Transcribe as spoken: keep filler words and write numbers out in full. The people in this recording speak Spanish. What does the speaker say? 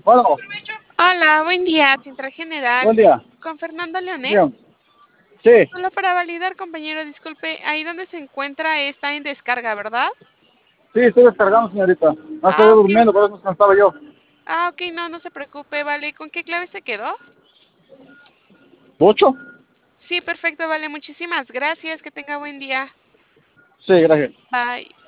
Bueno, Hola, buen día, Central buen General. día. Con Fernando Bien. Leones. Sí, Solo para validar, compañero, disculpe, ahí donde se encuentra está en descarga, ¿verdad? sí, estoy descargando, señorita. No estoy Ah, ok. durmiendo, por eso descansaba yo. Ah, ok, no, no se preocupe, vale. ¿Con qué clave se quedó? ¿Ocho? Sí, perfecto, vale. Muchísimas gracias. Que tenga buen día. Sí, gracias. Bye.